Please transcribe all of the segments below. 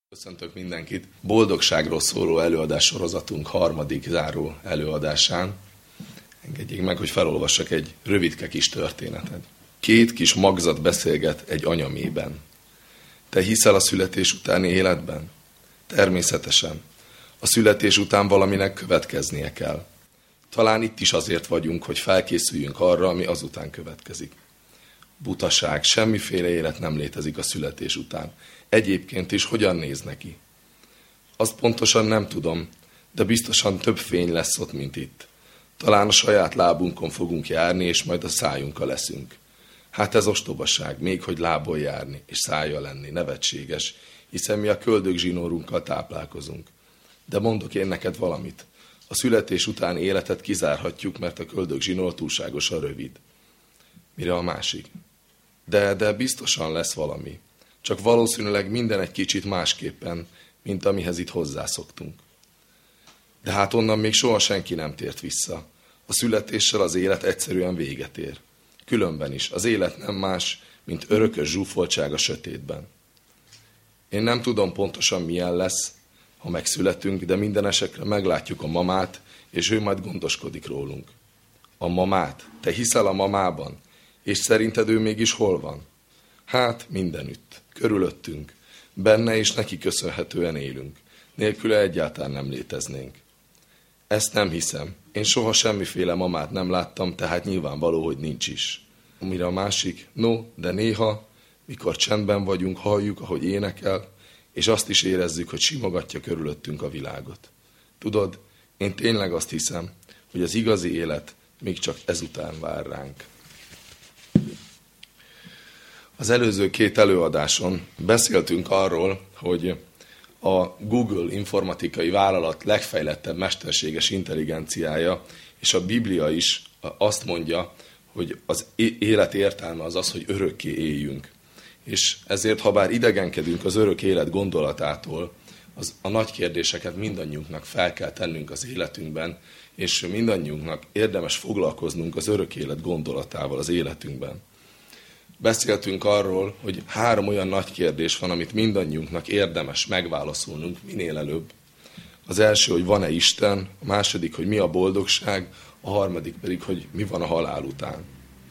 Köszöntök mindenkit! Boldogságról szóló előadás sorozatunk harmadik záró előadásán. Engedjék meg, hogy felolvassak egy rövidke kis történetet. 2 kis magzat beszélget egy anyamében. Te hiszel a születés utáni életben? Természetesen. A születés után valaminek következnie kell. Talán itt is azért vagyunk, hogy felkészüljünk arra, ami azután következik. Butaság, semmiféle élet nem létezik a születés után. Egyébként is hogyan néz neki? Azt pontosan nem tudom, de biztosan több fény lesz ott, mint itt. Talán a saját lábunkon fogunk járni, és majd a szájunkkal leszünk. Hát ez ostobaság, még hogy lábbal járni, és szájjal lenni, nevetséges, hiszen mi a köldögzsinórunkkal táplálkozunk. De mondok én neked valamit. A születés után életet kizárhatjuk, mert a köldögzsinór túlságosan rövid. Mire a másik? De biztosan lesz valami. Csak valószínűleg minden egy kicsit másképpen, mint amihez itt hozzászoktunk. De hát onnan még soha senki nem tért vissza. A születéssel az élet egyszerűen véget ér. Különben is, az élet nem más, mint örökös zsúfoltság a sötétben. Én nem tudom pontosan milyen lesz, ha megszületünk, de minden esetre meglátjuk a mamát, és ő majd gondoskodik rólunk. A mamát? Te hiszel a mamában? És szerinted ő mégis hol van? Hát mindenütt, körülöttünk, benne és neki köszönhetően élünk. Nélküle egyáltalán nem léteznénk. Ezt nem hiszem. Én soha semmiféle mamát nem láttam, tehát nyilvánvaló, hogy nincs is. Mire a másik? No, de néha, mikor csendben vagyunk, halljuk, ahogy énekel, és azt is érezzük, hogy simogatja körülöttünk a világot. Tudod, én tényleg azt hiszem, hogy az igazi élet még csak ezután vár ránk. Az előző 2 előadáson beszéltünk arról, hogy a Google informatikai vállalat legfejlettebb mesterséges intelligenciája, és a Biblia is azt mondja, hogy az élet értelme az az, hogy örökké éljünk. És ezért, ha bár idegenkedünk az örök élet gondolatától, a nagy kérdéseket mindannyiunknak fel kell tennünk az életünkben, és mindannyiunknak érdemes foglalkoznunk az örök élet gondolatával az életünkben. Beszéltünk arról, hogy 3 olyan nagy kérdés van, amit mindannyiunknak érdemes megválaszolnunk minél előbb. Az első, hogy van-e Isten, a második, hogy mi a boldogság, a harmadik pedig, hogy mi van a halál után.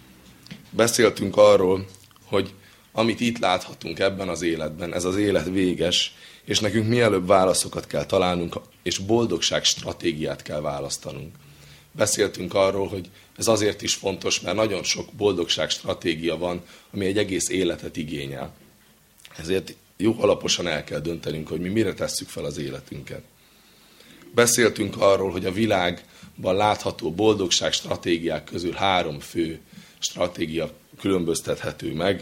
Beszéltünk arról, hogy amit itt láthatunk ebben az életben, ez az élet véges, és nekünk mielőbb válaszokat kell találnunk, és boldogság stratégiát kell választanunk. Beszéltünk arról, hogy ez azért is fontos, mert nagyon sok boldogság stratégia van, ami egy egész életet igényel. Ezért jó alaposan el kell döntenünk, hogy mi mire tesszük fel az életünket. Beszéltünk arról, hogy a világban látható boldogság stratégiák közül 3 fő stratégia különböztethető meg.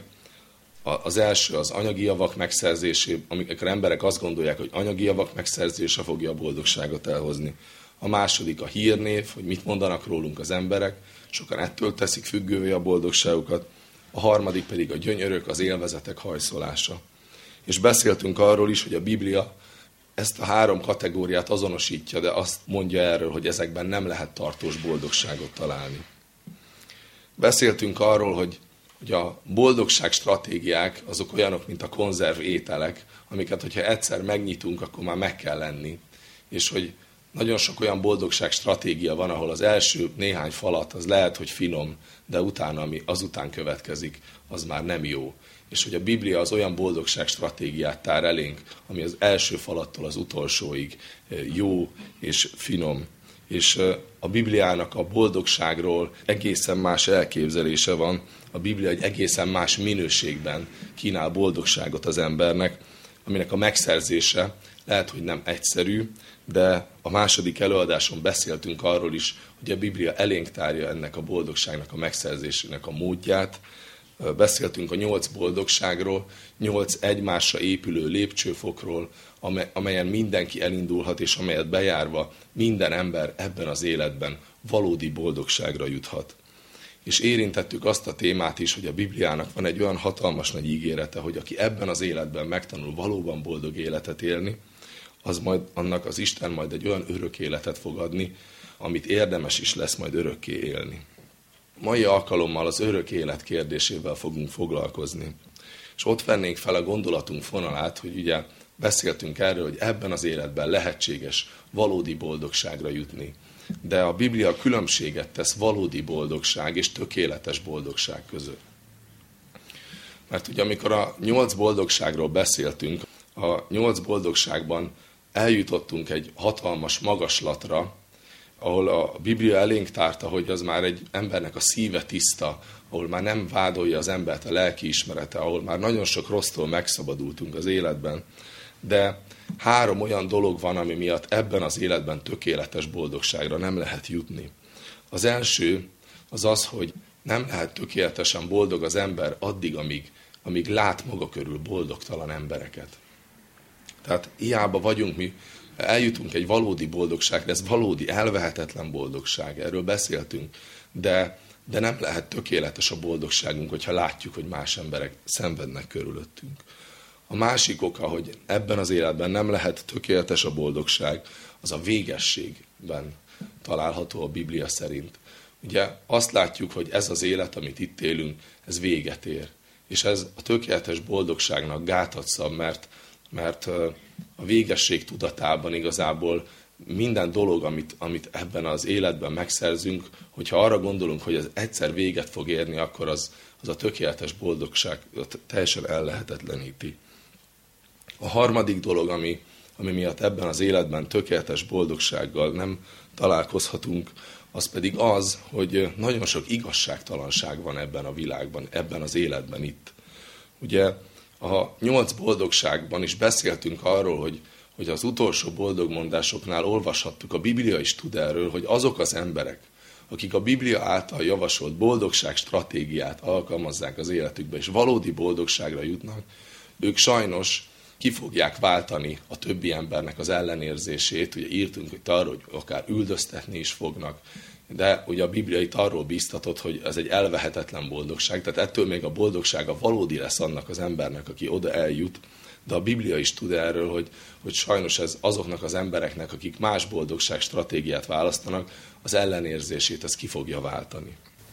Az első az anyagi javak megszerzésé, amikor emberek azt gondolják, hogy anyagi javak megszerzése fogja a boldogságot elhozni. A második a hírnév, hogy mit mondanak rólunk az emberek, sokan ettől teszik függővé a boldogságukat. A harmadik pedig a gyönyörök, az élvezetek hajszolása. És beszéltünk arról is, hogy a Biblia ezt a 3 kategóriát azonosítja, de azt mondja erről, hogy ezekben nem lehet tartós boldogságot találni. Beszéltünk arról, hogy a boldogság stratégiák azok olyanok, mint a konzerv ételek, amiket, hogyha egyszer megnyitunk, akkor már meg kell lenni. És hogy nagyon sok olyan boldogság stratégia van, ahol az első néhány falat az lehet, hogy finom, de utána, ami azután következik, az már nem jó. És hogy a Biblia az olyan boldogság stratégiát tár elénk, ami az első falattól az utolsóig jó és finom. És a Bibliának a boldogságról egészen más elképzelése van. A Biblia egy egészen más minőségben kínál boldogságot az embernek, aminek a megszerzése lehet, hogy nem egyszerű, de a második előadáson beszéltünk arról is, hogy a Biblia elénk tárja ennek a boldogságnak a megszerzésének a módját. Beszéltünk a 8 boldogságról, 8 egymásra épülő lépcsőfokról, amelyen mindenki elindulhat, és amelyet bejárva minden ember ebben az életben valódi boldogságra juthat. És érintettük azt a témát is, hogy a Bibliának van egy olyan hatalmas nagy ígérete, hogy aki ebben az életben megtanul valóban boldog életet élni, annak az Isten majd egy olyan örök életet fog adni, amit érdemes is lesz majd örökké élni. Mai alkalommal az örök élet kérdésével fogunk foglalkozni. És ott vennénk fel a gondolatunk fonalát, hogy ugye beszéltünk erről, hogy ebben az életben lehetséges valódi boldogságra jutni. De a Biblia különbséget tesz valódi boldogság és tökéletes boldogság között. Mert ugye amikor a 8 boldogságról beszéltünk, a 8 boldogságban eljutottunk egy hatalmas magaslatra, ahol a Biblia elénk tárta, hogy az már egy embernek a szíve tiszta, ahol már nem vádolja az embert a lelkiismerete, ahol már nagyon sok rossztól megszabadultunk az életben. De 3 olyan dolog van, ami miatt ebben az életben tökéletes boldogságra nem lehet jutni. Az első az az, hogy nem lehet tökéletesen boldog az ember addig, amíg lát maga körül boldogtalan embereket. Tehát hiába vagyunk mi, eljutunk egy valódi boldogságra, ez valódi, elvehetetlen boldogság, erről beszéltünk, de nem lehet tökéletes a boldogságunk, hogyha látjuk, hogy más emberek szenvednek körülöttünk. A másik oka, hogy ebben az életben nem lehet tökéletes a boldogság, az a végességben található a Biblia szerint. Ugye azt látjuk, hogy ez az élet, amit itt élünk, ez véget ér. És ez a tökéletes boldogságnak gátat szab, mert a végesség tudatában igazából minden dolog, amit ebben az életben megszerzünk, hogyha arra gondolunk, hogy ez egyszer véget fog érni, akkor az a tökéletes boldogság teljesen ellehetetleníti. A harmadik dolog, ami miatt ebben az életben tökéletes boldogsággal nem találkozhatunk, az pedig az, hogy nagyon sok igazságtalanság van ebben a világban, ebben az életben itt. Ugye a 8 boldogságban is beszéltünk arról, hogy az utolsó boldogmondásoknál olvashattuk, a Biblia is tud erről, hogy azok az emberek, akik a Biblia által javasolt boldogság stratégiát alkalmazzák az életükbe, és valódi boldogságra jutnak, ők sajnos ki fogják váltani a többi embernek az ellenérzését. Ugye írtunk itt arról, hogy akár üldöztetni is fognak, de ugye a Biblia itt arról bíztatott, hogy ez egy elvehetetlen boldogság, tehát ettől még a boldogsága valódi lesz annak az embernek, aki oda eljut, de a Biblia is tud erről, hogy sajnos ez azoknak az embereknek, akik más boldogság stratégiát választanak, az ellenérzését ez ki fogja váltani.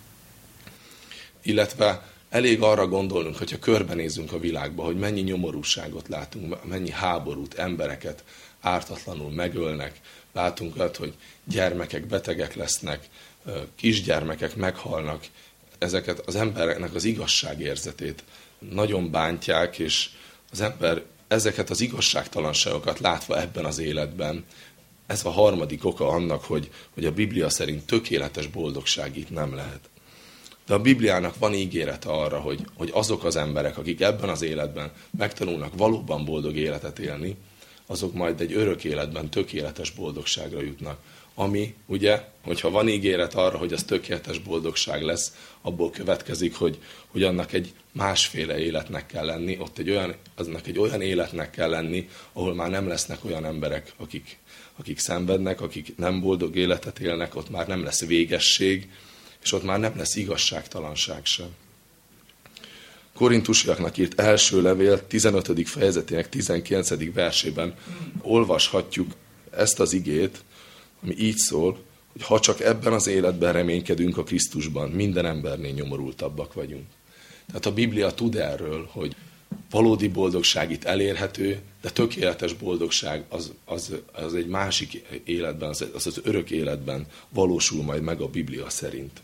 Illetve elég arra gondolnunk, hogyha körbenézünk a világba, hogy mennyi nyomorúságot látunk, mennyi háborút, embereket ártatlanul megölnek, látunk olyat, hogy gyermekek betegek lesznek, kisgyermekek meghalnak, ezeket az embereknek az igazságérzetét nagyon bántják, és az ember ezeket az igazságtalanságokat látva ebben az életben, ez a harmadik oka annak, hogy a Biblia szerint tökéletes boldogság itt nem lehet. De a Bibliának van ígérete arra, hogy azok az emberek, akik ebben az életben megtanulnak valóban boldog életet élni, azok majd egy örök életben tökéletes boldogságra jutnak. Ami, ugye, hogyha van ígéret arra, hogy az tökéletes boldogság lesz, abból következik, hogy annak egy másféle életnek kell lenni, aznak egy olyan életnek kell lenni, ahol már nem lesznek olyan emberek, akik szenvednek, akik nem boldog életet élnek, ott már nem lesz végesség, és ott már nem lesz igazságtalanság sem. Korintusiaknak írt első levél 15. fejezetének 19. versében olvashatjuk ezt az igét, ami így szól, hogy ha csak ebben az életben reménykedünk a Krisztusban, minden embernél nyomorultabbak vagyunk. Tehát a Biblia tud erről, hogy valódi boldogság itt elérhető, de tökéletes boldogság az egy másik életben, az örök életben valósul majd meg a Biblia szerint.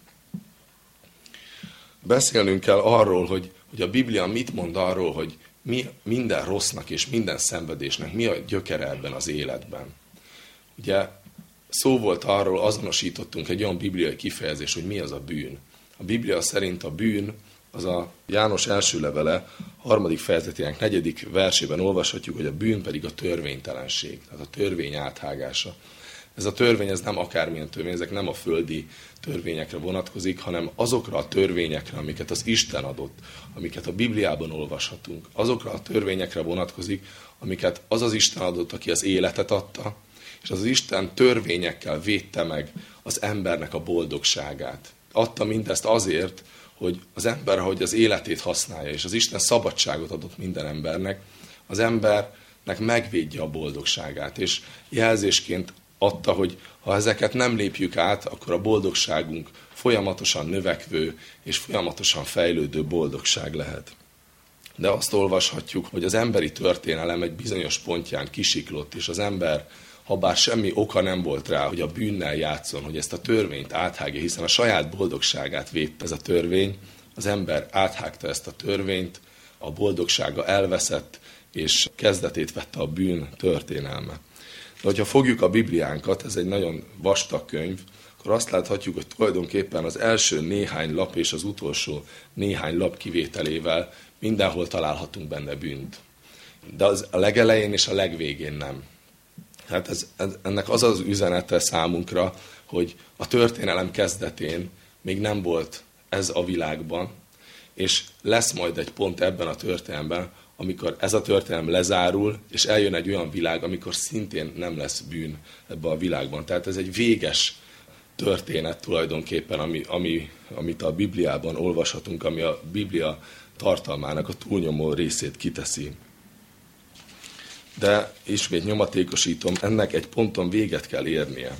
Beszélnünk kell arról, hogy a Biblia mit mond arról, hogy minden rossznak és minden szenvedésnek mi a gyökere ebben az életben. Ugye szó volt arról, azonosítottunk egy olyan bibliai kifejezés, hogy mi az a bűn. A Biblia szerint a bűn, az a János első levele 3. fejezetének 4. versében olvashatjuk, hogy a bűn pedig a törvénytelenség, tehát a törvény áthágása. Ez a törvény, ez nem akármilyen törvény, ezek nem a földi törvényekre vonatkozik, hanem azokra a törvényekre, amiket az Isten adott, amiket a Bibliában olvashatunk. Azokra a törvényekre vonatkozik, amiket az az Isten adott, aki az életet adta, és az Isten törvényekkel védte meg az embernek a boldogságát. Adta mindezt azért, hogy az ember, ahogy az életét használja, és az Isten szabadságot adott minden embernek, az embernek megvédje a boldogságát, és jelzésként adta, hogy ha ezeket nem lépjük át, akkor a boldogságunk folyamatosan növekvő és folyamatosan fejlődő boldogság lehet. De azt olvashatjuk, hogy az emberi történelem egy bizonyos pontján kisiklott, és az ember, ha bár semmi oka nem volt rá, hogy a bűnnel játszon, hogy ezt a törvényt áthágja, hiszen a saját boldogságát védte ez a törvény, az ember áthágta ezt a törvényt, a boldogsága elveszett, és kezdetét vette a bűn történelme. De hogyha fogjuk a Bibliánkat, ez egy nagyon vastag könyv, akkor azt láthatjuk, hogy tulajdonképpen az első néhány lap és az utolsó néhány lap kivételével mindenhol találhatunk benne bűnt. De az a legelején és a legvégén nem. Hát ennek az az üzenete számunkra, hogy a történelem kezdetén még nem volt ez a világban, és lesz majd egy pont ebben a történelemben, amikor ez a történelem lezárul, és eljön egy olyan világ, amikor szintén nem lesz bűn ebben a világban. Tehát ez egy véges történet tulajdonképpen, amit a Bibliában olvashatunk, ami a Biblia tartalmának a túlnyomó részét kiteszi. De ismét nyomatékosítom, ennek egy ponton véget kell érnie.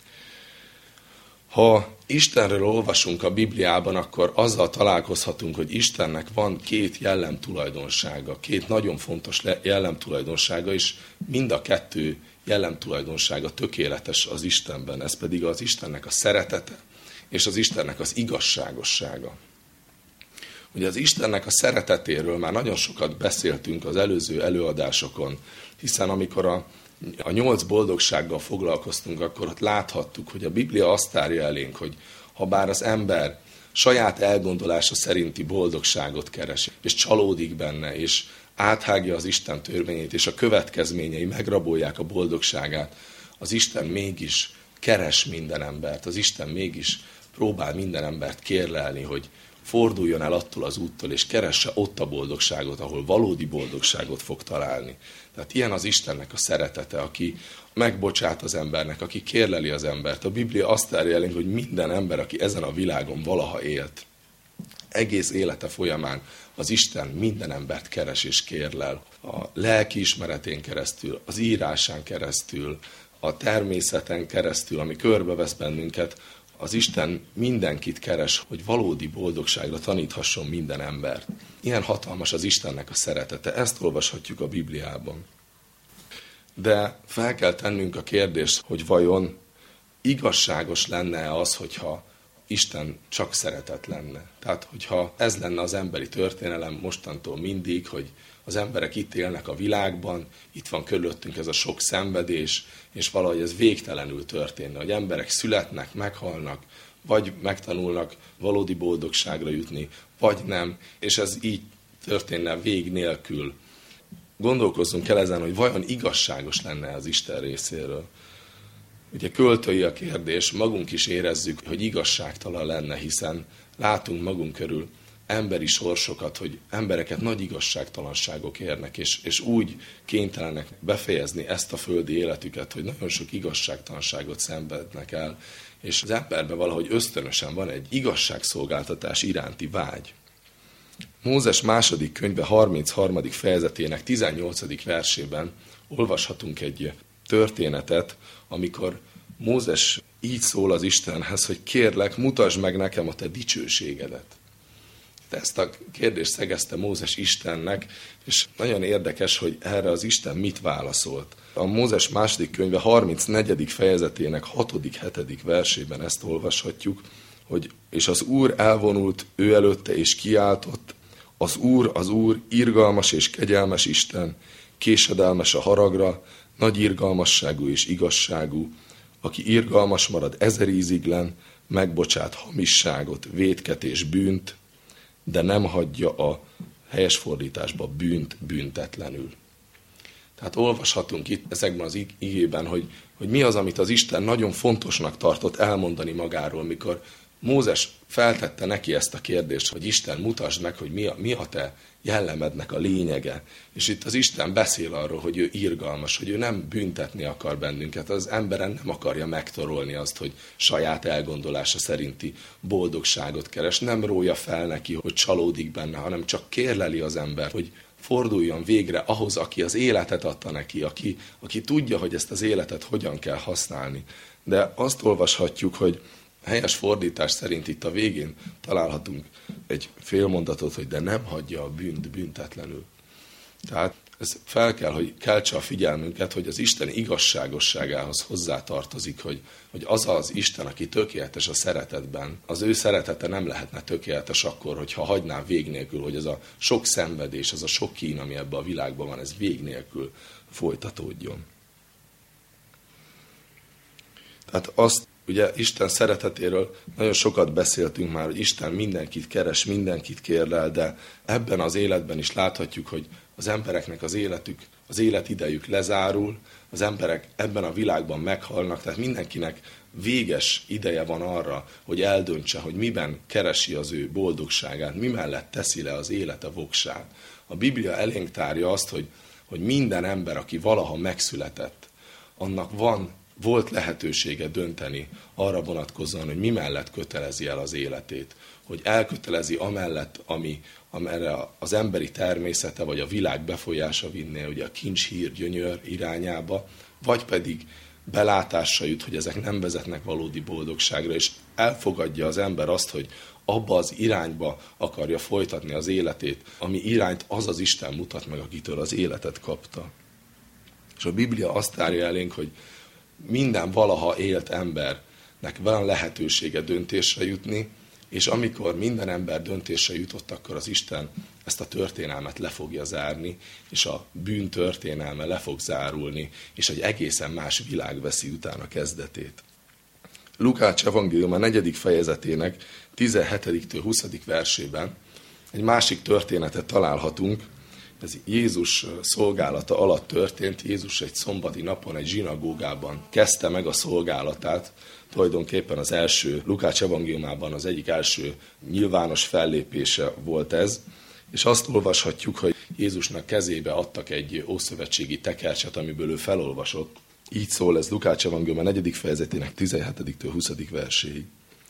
Ha Istenről olvasunk a Bibliában, akkor azzal találkozhatunk, hogy Istennek van két jellemtulajdonsága, két nagyon fontos jellemtulajdonsága, és mind a kettő jellemtulajdonsága tökéletes az Istenben. Ez pedig az Istennek a szeretete, és az Istennek az igazságossága. Ugye az Istennek a szeretetéről már nagyon sokat beszéltünk az előző előadásokon, hiszen amikor a 8 boldogsággal foglalkoztunk, akkor ott láthattuk, hogy a Biblia azt tárja elénk, hogy ha bár az ember saját elgondolása szerinti boldogságot keres, és csalódik benne, és áthágja az Isten törvényét, és a következményei megrabolják a boldogságát, az Isten mégis keres minden embert, az Isten mégis próbál minden embert kérlelni, hogy forduljon el attól az úttól, és keresse ott a boldogságot, ahol valódi boldogságot fog találni. Tehát ilyen az Istennek a szeretete, aki megbocsát az embernek, aki kérleli az embert. A Biblia azt tárja elénk, hogy minden ember, aki ezen a világon valaha élt, egész élete folyamán az Isten minden embert keres és kérlel. A lelki ismeretén keresztül, az írásán keresztül, a természeten keresztül, ami körbevesz bennünket, az Isten mindenkit keres, hogy valódi boldogságra taníthasson minden embert. Ilyen hatalmas az Istennek a szeretete. Ezt olvashatjuk a Bibliában. De fel kell tennünk a kérdést, hogy vajon igazságos lenne az, hogyha Isten csak szeretet lenne. Tehát, hogyha ez lenne az emberi történelem mostantól mindig, hogy az emberek itt élnek a világban, itt van körülöttünk ez a sok szenvedés, és valahogy ez végtelenül történne, hogy emberek születnek, meghalnak, vagy megtanulnak valódi boldogságra jutni, vagy nem, és ez így történne vég nélkül. Gondolkozzunk el ezen, hogy vajon igazságos lenne az Isten részéről. Ugye költői a kérdés, magunk is érezzük, hogy igazságtalan lenne, hiszen látunk magunk körül emberi sorsokat, hogy embereket nagy igazságtalanságok érnek, és úgy kénytelenek befejezni ezt a földi életüket, hogy nagyon sok igazságtalanságot szenvednek el, és az emberben valahogy ösztönösen van egy igazságszolgáltatás iránti vágy. Mózes második könyve 33. fejezetének 18. versében olvashatunk egy történetet, amikor Mózes így szól az Istenhez, hogy kérlek, mutasd meg nekem a te dicsőségedet. Ezt a kérdést szegezte Mózes Istennek, és nagyon érdekes, hogy erre az Isten mit válaszolt. A Mózes második könyve 34. fejezetének 6.-7. versében ezt olvashatjuk, hogy és az Úr elvonult ő előtte és kiáltott, az Úr, irgalmas és kegyelmes Isten, késedelmes a haragra, nagy irgalmasságú és igazságú, aki irgalmas marad 1000 íziglen, megbocsát hamisságot, vétket és bűnt, de nem hagyja a helyes fordításba bűnt büntetlenül. Tehát olvashatunk itt ezekben az igében, hogy mi az, amit az Isten nagyon fontosnak tartott elmondani magáról, mikor Mózes feltette neki ezt a kérdést, hogy Isten mutasd meg, hogy mi a te jellemednek a lényege. És itt az Isten beszél arról, hogy ő irgalmas, hogy ő nem büntetni akar bennünket, az emberen nem akarja megtorolni azt, hogy saját elgondolása szerinti boldogságot keres. Nem rója fel neki, hogy csalódik benne, hanem csak kérleli az embert, hogy forduljon végre ahhoz, aki az életet adta neki, aki tudja, hogy ezt az életet hogyan kell használni. De azt olvashatjuk, hogy helyes fordítás szerint itt a végén találhatunk egy félmondatot, hogy de nem hagyja a bűnt büntetlenül. Tehát ez fel kell, hogy keltse a figyelmünket, hogy az Isten igazságosságához hozzátartozik, hogy az az Isten, aki tökéletes a szeretetben, az ő szeretete nem lehetne tökéletes akkor, hogyha hagyná vég nélkül, hogy ez a sok szenvedés, az a sok kín, ami ebben a világban van, ez vég nélkül folytatódjon. Tehát azt, ugye Isten szeretetéről nagyon sokat beszéltünk már, hogy Isten mindenkit keres, mindenkit kérlel, de ebben az életben is láthatjuk, hogy az embereknek az életidejük lezárul, az emberek ebben a világban meghalnak, tehát mindenkinek véges ideje van arra, hogy eldöntse, hogy miben keresi az ő boldogságát, mi mellett teszi le az élete voksát. A Biblia elénk tárja azt, hogy minden ember, aki valaha megszületett, annak volt lehetősége dönteni arra vonatkozóan, hogy mi mellett kötelezi el az életét. Hogy elkötelezi amellett, amerre az emberi természete vagy a világ befolyása vinné, ugye a kincs, hír, gyönyör irányába, vagy pedig belátásra jut, hogy ezek nem vezetnek valódi boldogságra, és elfogadja az ember azt, hogy abba az irányba akarja folytatni az életét, ami irányt az az Isten mutat meg, akitől az életet kapta. És a Biblia azt árja elénk, hogy minden valaha élt embernek van lehetősége döntésre jutni, és amikor minden ember döntésre jutott, akkor az Isten ezt a történelmet le fogja zárni, és a bűn történelme le fog zárulni, és egy egészen más világ veszi utána kezdetét. Lukács evangélium a 4. fejezetének 17-től 20. versében egy másik történetet találhatunk. Ez Jézus szolgálata alatt történt. Jézus egy szombati napon egy zsinagógában kezdte meg a szolgálatát. Tulajdonképpen az első, Lukács evangéliumában az egyik első nyilvános fellépése volt ez. És azt olvashatjuk, hogy Jézusnak kezébe adtak egy ószövetségi tekercset, amiből ő felolvasott. Így szól ez Lukács evangélium a 4. fejezetének 17-től 20. verséig.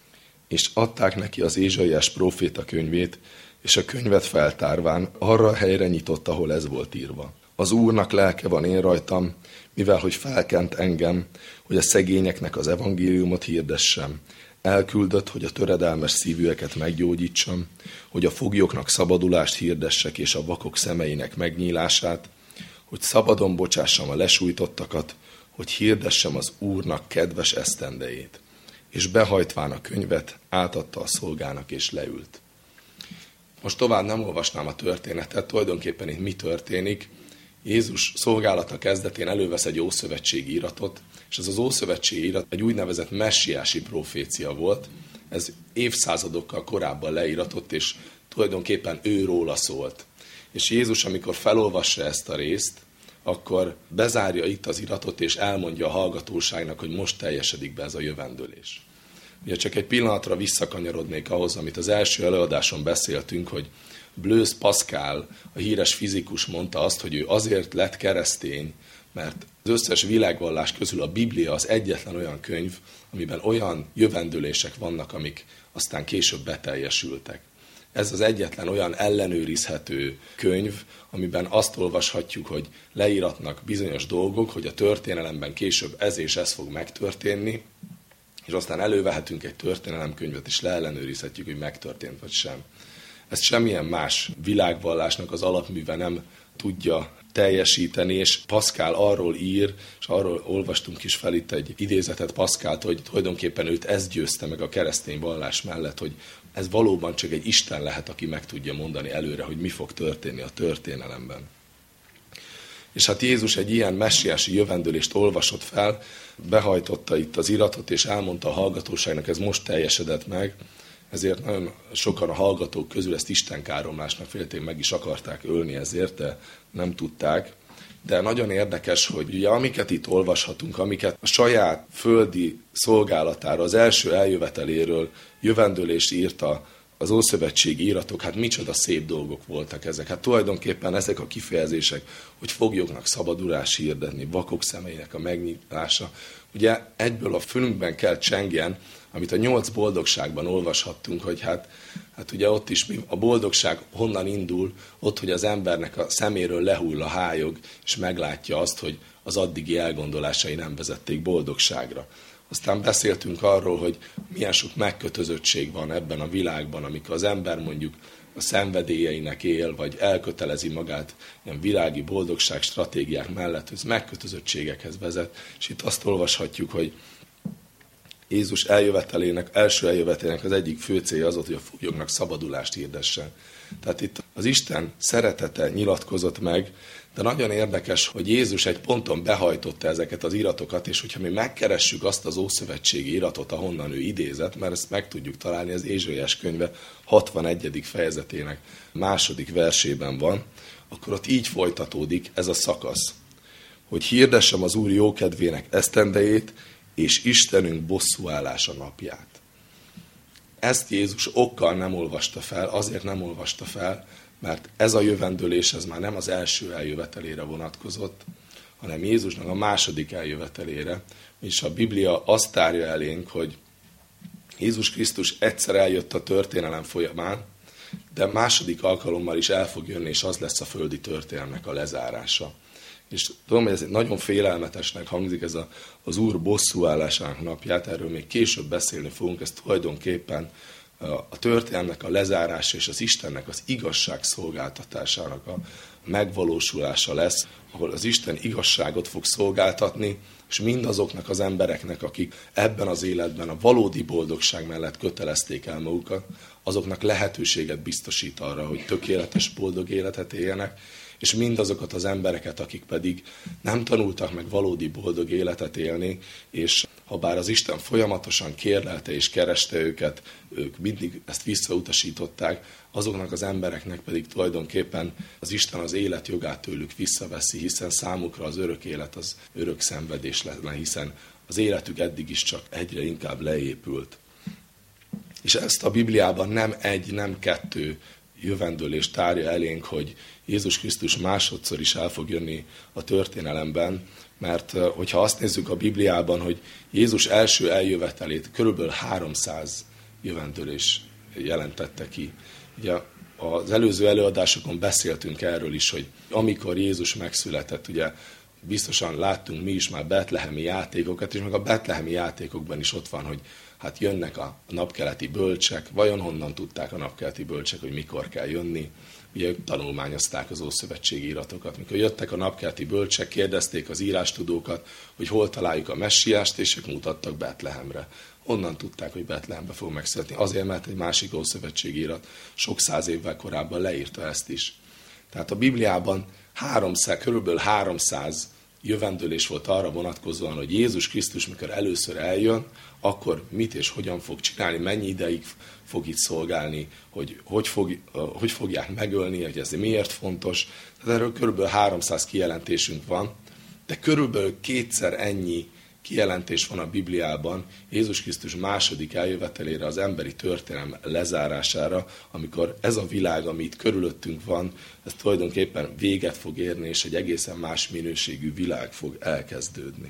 És adták neki az Ézsaiás próféta könyvét, és a könyvet feltárván arra a helyre nyitott, ahol ez volt írva. Az Úrnak lelke van én rajtam, mivel hogy felkent engem, hogy a szegényeknek az evangéliumot hirdessem. Elküldött, hogy a töredelmes szívűeket meggyógyítsam, hogy a foglyoknak szabadulást hirdessek, és a vakok szemeinek megnyílását, hogy szabadon bocsássam a lesújtottakat, hogy hirdessem az Úrnak kedves esztendejét. És behajtván a könyvet, átadta a szolgának, és leült. Most tovább nem olvasnám a történetet, tulajdonképpen itt mi történik. Jézus szolgálata kezdetén elővesz egy ószövetségi iratot, és ez az ószövetségi irat egy úgynevezett messiási profécia volt. Ez évszázadokkal korábban leíratott, és tulajdonképpen őróla szólt. És Jézus, amikor felolvassa ezt a részt, akkor bezárja itt az iratot, és elmondja a hallgatóságnak, hogy most teljesedik be ez a jövendőlés. Ugye csak egy pillanatra visszakanyarodnék ahhoz, amit az első előadáson beszéltünk, hogy Blaise Pascal, a híres fizikus mondta azt, hogy ő azért lett keresztény, mert az összes világvallás közül a Biblia az egyetlen olyan könyv, amiben olyan jövendőlések vannak, amik aztán később beteljesültek. Ez az egyetlen olyan ellenőrizhető könyv, amiben azt olvashatjuk, hogy leíratnak bizonyos dolgok, hogy a történelemben később ez és ez fog megtörténni, és aztán elővehetünk egy történelemkönyvet, és leellenőrizhetjük, hogy megtörtént vagy sem. Ezt semmilyen más világvallásnak az alapműve nem tudja teljesíteni, és Pascal arról ír, és arról olvastunk is fel itt egy idézetet Pascaltól, hogy tulajdonképpen őt ez győzte meg a keresztény vallás mellett, hogy ez valóban csak egy Isten lehet, aki meg tudja mondani előre, hogy mi fog történni a történelemben. És hát Jézus egy ilyen messiási jövendőlést olvasott fel, behajtotta itt az iratot, és elmondta a hallgatóságnak, ez most teljesedett meg, ezért nagyon sokan a hallgatók közül ezt istenkáromlásnak félték, meg is akarták ölni ezért, de nem tudták. De nagyon érdekes, hogy ugye amiket itt olvashatunk, amiket a saját földi szolgálatára, az első eljöveteléről jövendőlést írta az ószövetségi íratok, hát micsoda szép dolgok voltak ezek. Hát tulajdonképpen ezek a kifejezések, hogy foglyoknak szabadulás hirdetni, vakok szemeinek a megnyitása. Ugye egyből a fülünkben kell csengjen, amit a 8 boldogságban olvashattunk, hogy hát ugye ott is a boldogság honnan indul, ott, hogy az embernek a szeméről lehull a hályog, és meglátja azt, hogy az addigi elgondolásai nem vezették boldogságra. A Aztán beszéltünk arról, hogy milyen sok megkötözöttség van ebben a világban, amikor az ember mondjuk a szenvedélyeinek él, vagy elkötelezi magát ilyen világi boldogság stratégiák mellett, ez megkötözöttségekhez vezet. És itt azt olvashatjuk, hogy Jézus első eljövetelének az egyik fő célja az volt, hogy a foglyoknak szabadulást hirdessen. Tehát itt az Isten szeretete nyilatkozott meg, de nagyon érdekes, hogy Jézus egy ponton behajtotta ezeket az iratokat, és hogyha mi megkeressük azt az ószövetségi iratot, ahonnan ő idézett, mert ezt meg tudjuk találni, az Ézsaiás könyve 61. fejezetének 2. versében van, akkor ott így folytatódik ez a szakasz, hogy hirdessem az Úr jókedvének esztendejét, és Istenünk bosszúállása napját. Ezt Jézus okkal nem olvasta fel, azért nem olvasta fel, mert ez a jövendőlés ez már nem az első eljövetelére vonatkozott, hanem Jézusnak a második eljövetelére. És a Biblia azt tárja elénk, hogy Jézus Krisztus egyszer eljött a történelem folyamán, de második alkalommal is el fog jönni, és az lesz a földi történelemnek a lezárása. És tudom, hogy ez nagyon félelmetesnek hangzik, ez az Úr bosszúállásának napját, erről még később beszélni fogunk, ez tulajdonképpen a történelmnek a lezárása és az Istennek az igazság szolgáltatásának a megvalósulása lesz, ahol az Isten igazságot fog szolgáltatni, és mindazoknak az embereknek, akik ebben az életben a valódi boldogság mellett kötelezték el magukat, azoknak lehetőséget biztosít arra, hogy tökéletes, boldog életet éljenek, és mindazokat az embereket, akik pedig nem tanultak meg valódi boldog életet élni, és ha bár az Isten folyamatosan kérlelte és kereste őket, ők mindig ezt visszautasították, azoknak az embereknek pedig tulajdonképpen az Isten az életjogát tőlük visszaveszi, hiszen számukra az örök élet az örök szenvedés lenne, hiszen az életük eddig is csak egyre inkább leépült. És ezt a Bibliában nem egy, nem kettő jövendőlés tárja elénk, hogy Jézus Krisztus másodszor is el fog jönni a történelemben, mert hogyha azt nézzük a Bibliában, hogy Jézus első eljövetelét körülbelül 300 jövendőlés jelentette ki. Ugye az előző előadásokon beszéltünk erről is, hogy amikor Jézus megszületett, ugye biztosan láttunk mi is már betlehemi játékokat, és meg a betlehemi játékokban is ott van, hogy hát jönnek a napkeleti bölcsek, vajon honnan tudták a napkeleti bölcsek, hogy mikor kell jönni? Ugye ők tanulmányozták az ószövetségi iratokat. Mikor jöttek a napkeleti bölcsek, kérdezték az írástudókat, hogy hol találjuk a messiást, és ők mutattak Betlehemre. Onnan tudták, hogy Betlehembe fog megszületni. Azért, mert egy másik ószövetségi irat sok száz évvel korábban leírta ezt is. Tehát a Bibliában körülbelül 300 jövendőlés volt arra vonatkozóan, hogy Jézus Krisztus, mikor először eljön, akkor mit és hogyan fog csinálni, mennyi ideig fog itt szolgálni, hogy fogják megölni, hogy ez miért fontos. Tehát erről körülbelül 300 kijelentésünk van, de körülbelül kétszer ennyi kijelentés van a Bibliában Jézus Krisztus második eljövetelére, az emberi történelem lezárására, amikor ez a világ, ami itt körülöttünk van, ez tulajdonképpen véget fog érni, és egy egészen más minőségű világ fog elkezdődni.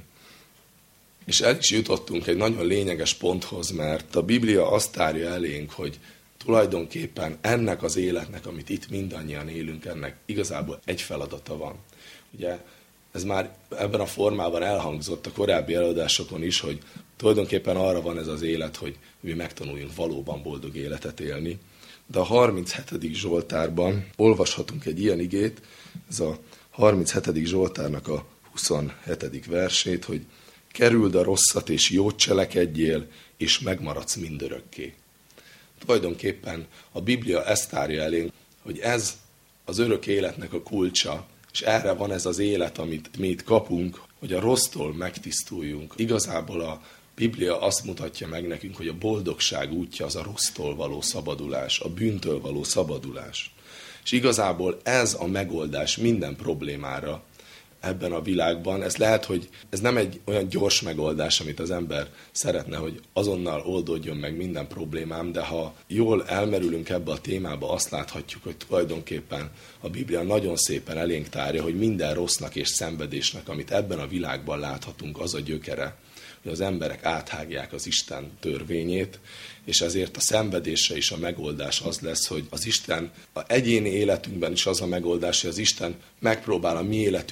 És el is jutottunk egy nagyon lényeges ponthoz, mert a Biblia azt tárja elénk, hogy tulajdonképpen ennek az életnek, amit itt mindannyian élünk, ennek igazából egy feladata van. Ugye ez már ebben a formában elhangzott a korábbi előadásokon is, hogy tulajdonképpen arra van ez az élet, hogy mi megtanuljunk valóban boldog életet élni. De a 37. Zsoltárban olvashatunk egy ilyen igét, ez a 37. Zsoltárnak a 27. versét, hogy kerüld a rosszat és jót cselekedjél, és megmaradsz mindörökké. Tulajdonképpen a Biblia ezt tárja elénk, hogy ez az örök életnek a kulcsa, és erre van ez az élet, amit mi itt kapunk, hogy a rossztól megtisztuljunk. Igazából a Biblia azt mutatja meg nekünk, hogy a boldogság útja az a rossztól való szabadulás, a bűntől való szabadulás. És igazából ez a megoldás minden problémára ebben a világban. Ez lehet, hogy ez nem egy olyan gyors megoldás, amit az ember szeretne, hogy azonnal oldódjon meg minden problémám, de ha jól elmerülünk ebbe a témába, azt láthatjuk, hogy tulajdonképpen a Biblia nagyon szépen elénk tárja, hogy minden rossznak és szenvedésnek, amit ebben a világban láthatunk, az a gyökere, hogy az emberek áthágják az Isten törvényét, és ezért a szenvedése is a megoldás az lesz, hogy az Isten, az egyéni életünkben is az a megoldás, hogy az Isten megpróbál a mi életünkből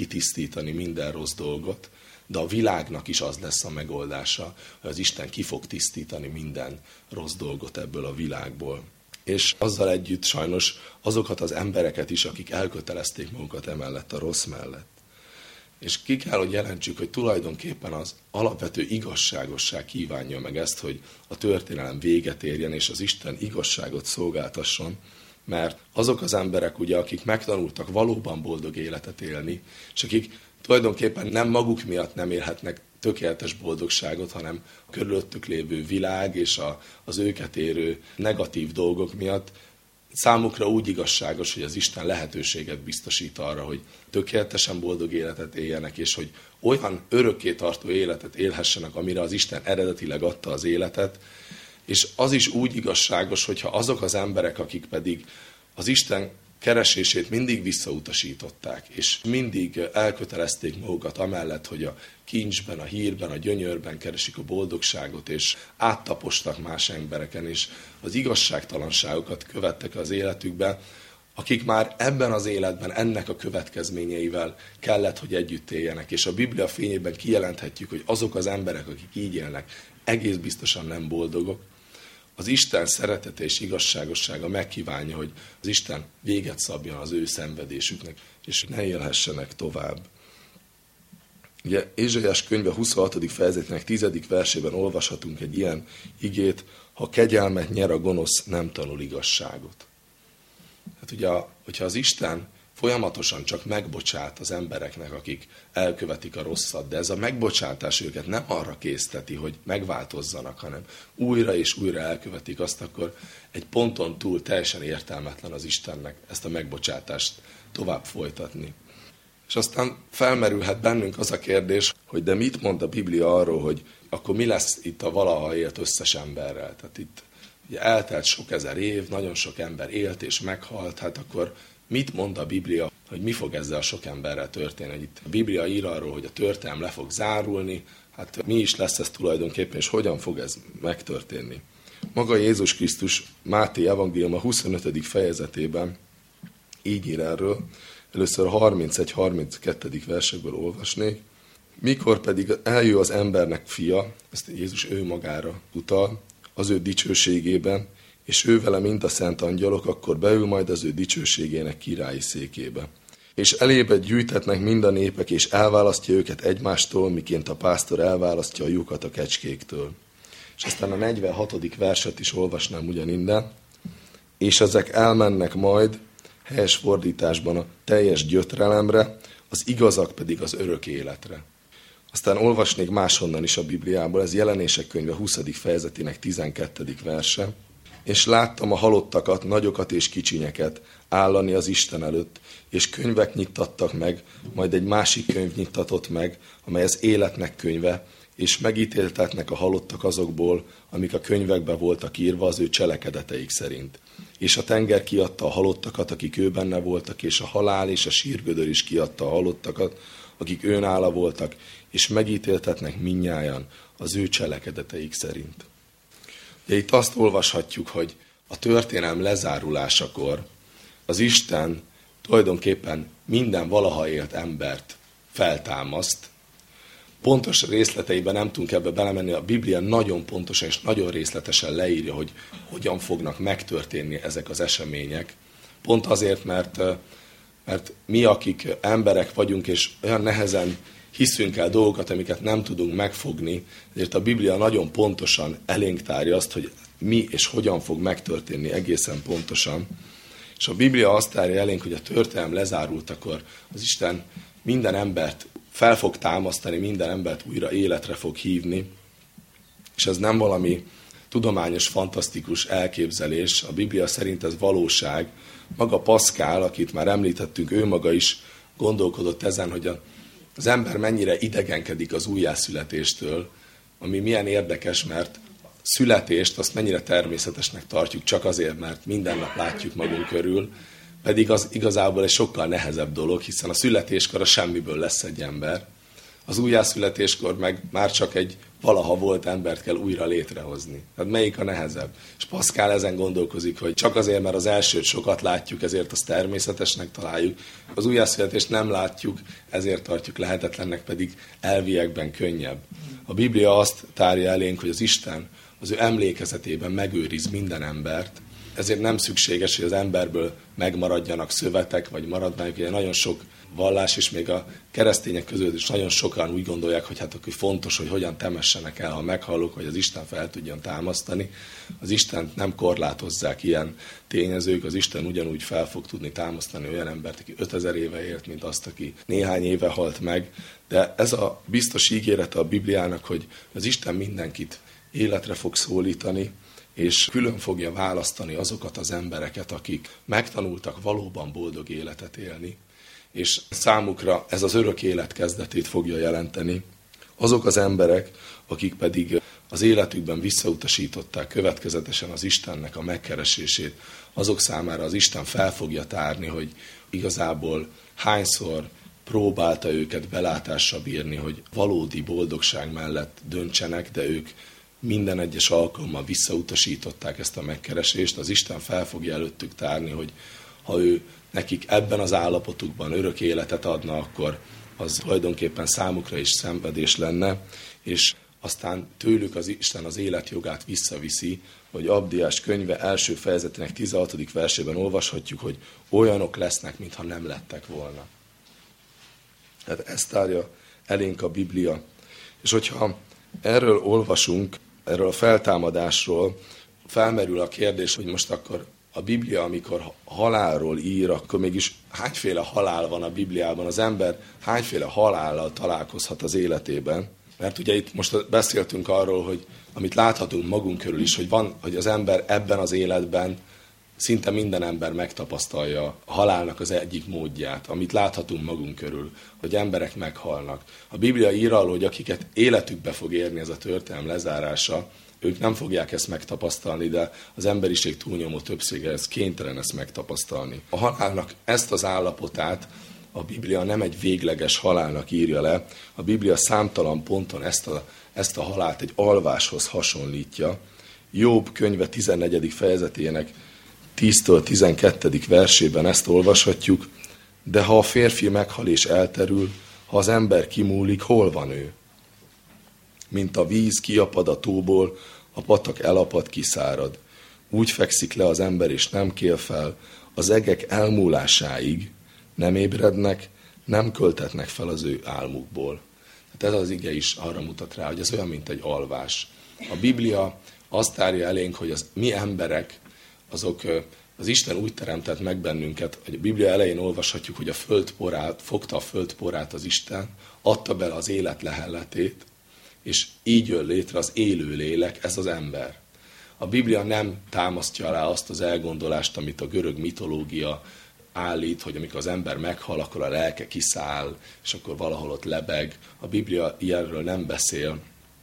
kitisztítani minden rossz dolgot, de a világnak is az lesz a megoldása, hogy az Isten ki fog tisztítani minden rossz dolgot ebből a világból. És azzal együtt sajnos azokat az embereket is, akik elkötelezték magukat emellett a rossz mellett. És ki kell, hogy jelentsük, hogy tulajdonképpen az alapvető igazságosság kívánja meg ezt, hogy a történelem véget érjen, és az Isten igazságot szolgáltasson, mert azok az emberek, ugye, akik megtanultak valóban boldog életet élni, és akik tulajdonképpen nem maguk miatt nem élhetnek tökéletes boldogságot, hanem a körülöttük lévő világ és az őket érő negatív dolgok miatt, számukra úgy igazságos, hogy az Isten lehetőséget biztosít arra, hogy tökéletesen boldog életet éljenek, és hogy olyan örökké tartó életet élhessenek, amire az Isten eredetileg adta az életet, és az is úgy igazságos, hogyha azok az emberek, akik pedig az Isten keresését mindig visszautasították, és mindig elkötelezték magukat amellett, hogy a kincsben, a hírben, a gyönyörben keresik a boldogságot, és áttapostak más embereken, és az igazságtalanságokat követtek az életükben, akik már ebben az életben ennek a következményeivel kellett, hogy együtt éljenek. És a Biblia fényében kijelenthetjük, hogy azok az emberek, akik így élnek, egész biztosan nem boldogok. Az Isten szeretete és igazságossága megkívánja, hogy az Isten véget szabjon az ő szenvedésüknek, és ne élhessenek tovább. Ugye Ézsaiás könyve 26. fejezetének 10. versében olvashatunk egy ilyen igét, ha kegyelmet nyer a gonosz, nem tanul igazságot. Hát ugye, hogyha az Isten folyamatosan csak megbocsát az embereknek, akik elkövetik a rosszat, de ez a megbocsátás őket nem arra készteti, hogy megváltozzanak, hanem újra és újra elkövetik azt, akkor egy ponton túl teljesen értelmetlen az Istennek ezt a megbocsátást tovább folytatni. És aztán felmerülhet bennünk az a kérdés, hogy de mit mond a Biblia arról, hogy akkor mi lesz itt a valaha élt összes emberrel? Tehát itt ugye eltelt sok ezer év, nagyon sok ember élt és meghalt, hát akkor mit mond a Biblia, hogy mi fog ezzel a sok emberrel történni? Itt a Biblia ír arról, hogy a történelem le fog zárulni, hát mi is lesz ez tulajdonképpen, és hogyan fog ez megtörténni? Maga Jézus Krisztus Máté evangéliuma 25. fejezetében így ír erről, először 31-32. versekből olvasnék. Mikor pedig eljön az embernek fia, ezt Jézus ő magára utal, az ő dicsőségében, és ő vele mind a szent angyalok, akkor beül majd az ő dicsőségének királyi székébe. És elébe gyűjtetnek mind a népek, és elválasztja őket egymástól, miként a pásztor elválasztja a lyukat a kecskéktől. És aztán a 46. verset is olvasnám ugyaninnen. És ezek elmennek majd, helyes fordításban a teljes gyötrelemre, az igazak pedig az örök életre. Aztán olvasnék máshonnan is a Bibliából, ez Jelenések könyve 20. fejezetének 12. verse. És láttam a halottakat, nagyokat és kicsinyeket állani az Isten előtt, és könyvek nyittattak meg, majd egy másik könyv nyittatott meg, amely az életnek könyve, és megítéltetnek a halottak azokból, amik a könyvekbe voltak írva az ő cselekedeteik szerint. És a tenger kiadta a halottakat, akik ő benne voltak, és a halál és a sírgödör is kiadta a halottakat, akik őnála voltak, és megítéltetnek mindnyájan az ő cselekedeteik szerint. De itt azt olvashatjuk, hogy a történelem lezárulásakor az Isten tulajdonképpen minden valaha élt embert feltámaszt. Pontos részleteiben nem tudunk ebbe belemenni, a Biblia nagyon pontosan és nagyon részletesen leírja, hogy hogyan fognak megtörténni ezek az események. Pont azért, mert mi, akik emberek vagyunk, és olyan nehezen hiszünk el dolgokat, amiket nem tudunk megfogni, ezért a Biblia nagyon pontosan elénk tárja azt, hogy mi és hogyan fog megtörténni egészen pontosan. És a Biblia azt tárja elénk, hogy a történelem lezárultakor az Isten minden embert fel fog támasztani, minden embert újra életre fog hívni, és ez nem valami tudományos, fantasztikus elképzelés, a Biblia szerint ez valóság. Maga Paszkál, akit már említettünk, ő maga is gondolkodott ezen, hogy az ember mennyire idegenkedik az újjászületéstől, ami milyen érdekes, mert születést azt mennyire természetesnek tartjuk csak azért, mert minden nap látjuk magunk körül, pedig az igazából egy sokkal nehezebb dolog, hiszen a születéskor a semmiből lesz egy ember. Az újjászületéskor meg már csak egy valaha volt embert kell újra létrehozni. Tehát melyik a nehezebb? És Pascal ezen gondolkozik, hogy csak azért, mert az elsőt sokat látjuk, ezért azt természetesnek találjuk. Az újjászületést nem látjuk, ezért tartjuk lehetetlennek, pedig elviekben könnyebb. A Biblia azt tárja elénk, hogy az Isten az ő emlékezetében megőriz minden embert, ezért nem szükséges, hogy az emberből megmaradjanak szövetek, vagy maradványok. Ugye nagyon sok vallás, és még a keresztények között is nagyon sokan úgy gondolják, hogy hát akkor fontos, hogy hogyan temessenek el, ha meghallok, hogy az Isten fel tudjon támasztani. Az Istent nem korlátozzák ilyen tényezők, az Isten ugyanúgy fel fog tudni támasztani olyan embert, aki 5000 éve élt, mint azt, aki néhány éve halt meg. De ez a biztos ígérete a Bibliának, hogy az Isten mindenkit életre fog szólítani, és külön fogja választani azokat az embereket, akik megtanultak valóban boldog életet élni, és számukra ez az örök élet kezdetét fogja jelenteni. Azok az emberek, akik pedig az életükben visszautasították következetesen az Istennek a megkeresését, azok számára az Isten fel fogja tárni, hogy igazából hányszor próbálta őket belátással bírni, hogy valódi boldogság mellett döntsenek, de ők minden egyes alkalommal visszautasították ezt a megkeresést. Az Isten fel fogja előttük tárni, hogy ha ő nekik ebben az állapotukban örök életet adna, akkor az tulajdonképpen számukra is szenvedés lenne, és aztán tőlük az Isten az életjogát visszaviszi, hogy Abdiás könyve első fejezetének 16. versében olvashatjuk, hogy olyanok lesznek, mintha nem lettek volna. Hát ezt tárja elénk a Biblia. És hogyha erről olvasunk, erről a feltámadásról, felmerül a kérdés, hogy most akkor a Biblia, amikor halálról ír, akkor mégis hányféle halál van a Bibliában? Az ember hányféle halállal találkozhat az életében? Mert ugye itt most beszéltünk arról, hogy amit láthatunk magunk körül is, hogy az ember ebben az életben szinte minden ember megtapasztalja a halálnak az egyik módját, amit láthatunk magunk körül, hogy emberek meghalnak. A Biblia ír arról, hogy akiket életükbe fog érni ez a történelem lezárása, ők nem fogják ezt megtapasztalni, de az emberiség túlnyomó többsége ez kénytelen ezt megtapasztalni. A halálnak ezt az állapotát a Biblia nem egy végleges halálnak írja le, a Biblia számtalan ponton ezt a halált egy alváshoz hasonlítja. Jobb könyve 14. fejezetének 10-től 12. versében ezt olvashatjuk, de ha a férfi meghal és elterül, ha az ember kimúlik, hol van ő? Mint a víz kiapad a tóból, a patak elapad, kiszárad. Úgy fekszik le az ember és nem kél fel, az egek elmúlásáig nem ébrednek, nem költetnek fel az ő álmukból. Hát ez az ige is arra mutat rá, hogy ez olyan, mint egy alvás. A Biblia azt tárja elénk, hogy mi emberek, azok az Isten úgy teremtett meg bennünket, hogy a Biblia elején olvashatjuk, hogy fogta a föld porát az Isten, adta bele az élet lehelletét, és így jön létre az élő lélek, ez az ember. A Biblia nem támasztja alá azt az elgondolást, amit a görög mitológia állít, hogy amikor az ember meghal, akkor a lelke kiszáll, és akkor valahol ott lebeg. A Biblia ilyenről nem beszél.